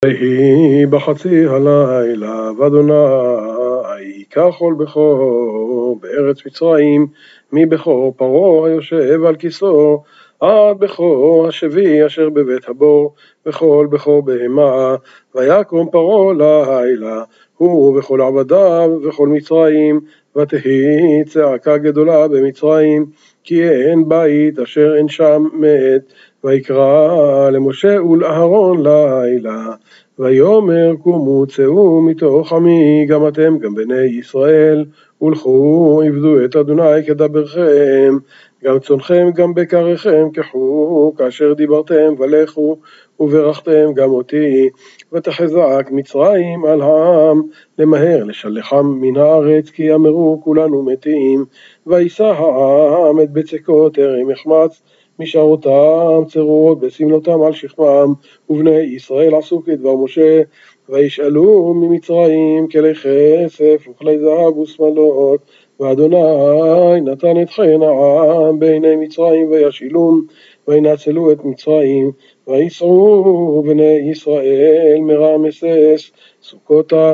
ויהי בחצי הלילה, ואדוני ייקח כל בכור בארץ מצרים, מבכור פרעה היושב על כיסאו, עד בכור השבי אשר בבית הבור, וכל בכור בהמה. ויקום פרעה לילה, הוא וכל עבדיו וכל מצרים, ותהי צעקה גדולה במצרים, כי אין בית אשר אין שם מת. ויקרא למשה ולאהרון לילה, ויאמר קומו צאו מתוך עמי, גם אתם גם בני ישראל, ולכו עבדו את אדוני כדברכם, גם צונכם גם בקריכם קחו כאשר דיברתם, ולכו וברכתם גם אותי. ותחזק מצרים על העם למהר לשלחם מן הארץ, כי אמרו כולנו מתים. ויישא העם את בצקות טרם יחמץ, משערותם צרורות בסמלותם על שכמם, ובני ישראל עשו כדבר משה. וישאלו ממצרים כלי כסף וכלי זהב ושמלות, ואדוני נתן את חן העם בעיני מצרים וישילום, וינצלו את מצרים. ויסעו בני ישראל מרעמסס סוכותה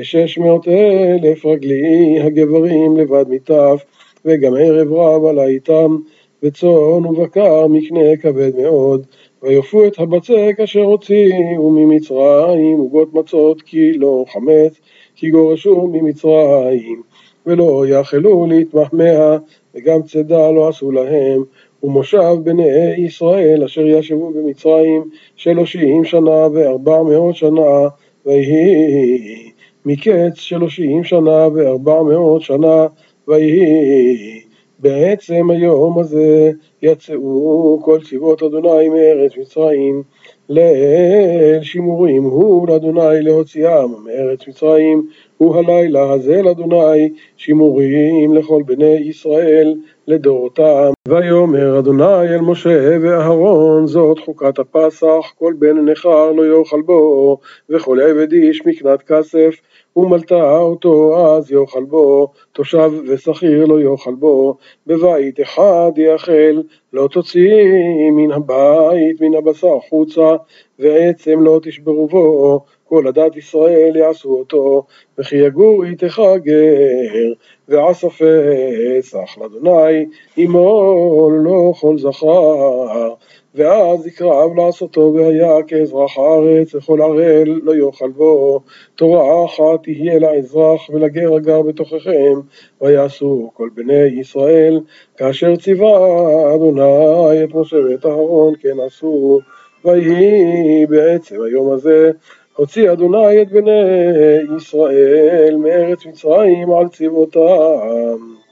600,000 רגלי הגברים לבד מטף, וגם ערב רב עלה איתם, וצאן ובקר מקנה כבד מאוד. ויופו את הבצק אשר הוציאו ממצרים, עוגות מצות כי לא חמץ, כי גורשו ממצרים, ולא יאכלו להתמהמה, וגם צידה לא עשו להם. ומושב בני ישראל אשר ישבו במצרים 30 שנה ו400 שנה, ויהי מקץ 30 שנה ו400 שנה. ויהי בעצם היום הזה יצאו כל צבאות אדוני מארץ מצרים, ליל שימורים הוא לאדוני להוציאם מארץ מצרים, הוא הלילה הזה לאדוני שימורים לכל בני ישראל לדורותם. ויאמר אדוני אל משה ואהרון, זאת חוקת הפסח, כל בן נכר לא יאכל בו, וכל עבד איש מקנת כסף ומלתה אותו אז יאכל בו, תושב ושכיר לא יאכל בו. בבית אחד יאכל, לא תוציא מן הבית מן הבשר חוצה, ועצם לא תשברו בו, כל עדת ישראל יעשו אותו. וכי יגור איתך גר ועשה פסח לאדוני עמו לא כל זכר, ואז יקרב לעשותו, והיה כאזרח הארץ, וכל ערל לא יאכל בו. תורה אחת תהיה לאזרח ולגר הגר בתוככם, ויעשו כל בני ישראל כאשר ציווה אדוני את משה ואת אהרון כן עשו. ויהי בעצם היום הזה הוציא אדוני את בני ישראל מארץ מצרים על צבאותם.